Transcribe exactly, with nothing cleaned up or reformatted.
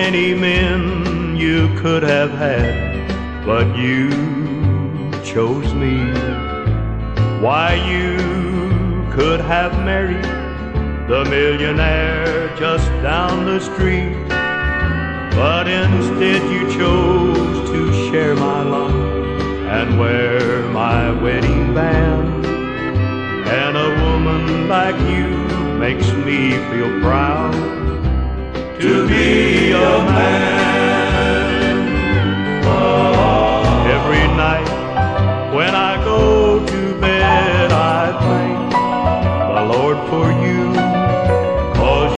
many men you could have had, but you chose me. Why, you could have married the millionaire just down the street, but instead you chose to share my lot and wear my wedding band. And a woman like you makes me feel proud to be a man.